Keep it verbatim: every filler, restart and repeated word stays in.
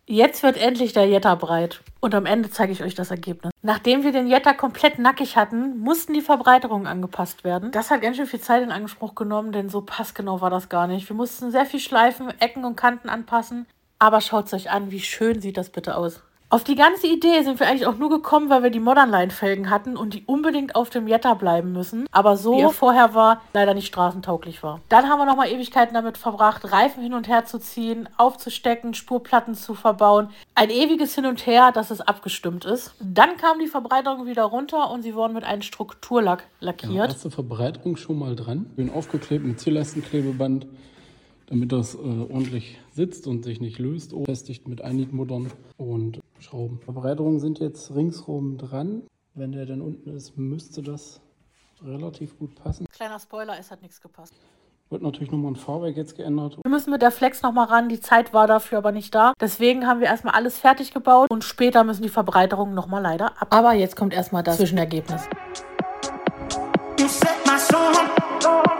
Jetzt wird endlich der Jetta breit. Und am Ende zeige ich euch das Ergebnis. Nachdem wir den Jetta komplett nackig hatten, mussten die Verbreiterungen angepasst werden. Das hat ganz schön viel Zeit in Anspruch genommen, denn so passgenau war das gar nicht. Wir mussten sehr viel schleifen, Ecken und Kanten anpassen. Aber schaut es euch an, wie schön sieht das bitte aus. Auf die ganze Idee sind wir eigentlich auch nur gekommen, weil wir die Modernline-Felgen hatten und die unbedingt auf dem Jetta bleiben müssen. Aber so, wie er vorher war, leider nicht straßentauglich war. Dann haben wir nochmal Ewigkeiten damit verbracht, Reifen hin und her zu ziehen, aufzustecken, Spurplatten zu verbauen. Ein ewiges Hin und Her, dass es abgestimmt ist. Dann kam die Verbreiterung wieder runter und sie wurden mit einem Strukturlack lackiert. Ja, erste Verbreiterung schon mal dran. Schön aufgeklebt mit Zierleistenklebeband, damit das äh, ordentlich sitzt und sich nicht löst. Befestigt mit Einigmuttern und Schrauben. Verbreiterungen sind jetzt ringsrum dran. Wenn der dann unten ist, müsste das relativ gut passen. Kleiner Spoiler, es hat nichts gepasst. Wird natürlich nochmal ein Fahrwerk jetzt geändert. Wir müssen mit der Flex nochmal ran, die Zeit war dafür aber nicht da. Deswegen haben wir erstmal alles fertig gebaut und später müssen die Verbreiterungen nochmal leider ab. Aber jetzt kommt erstmal das Zwischenergebnis. You set my soul.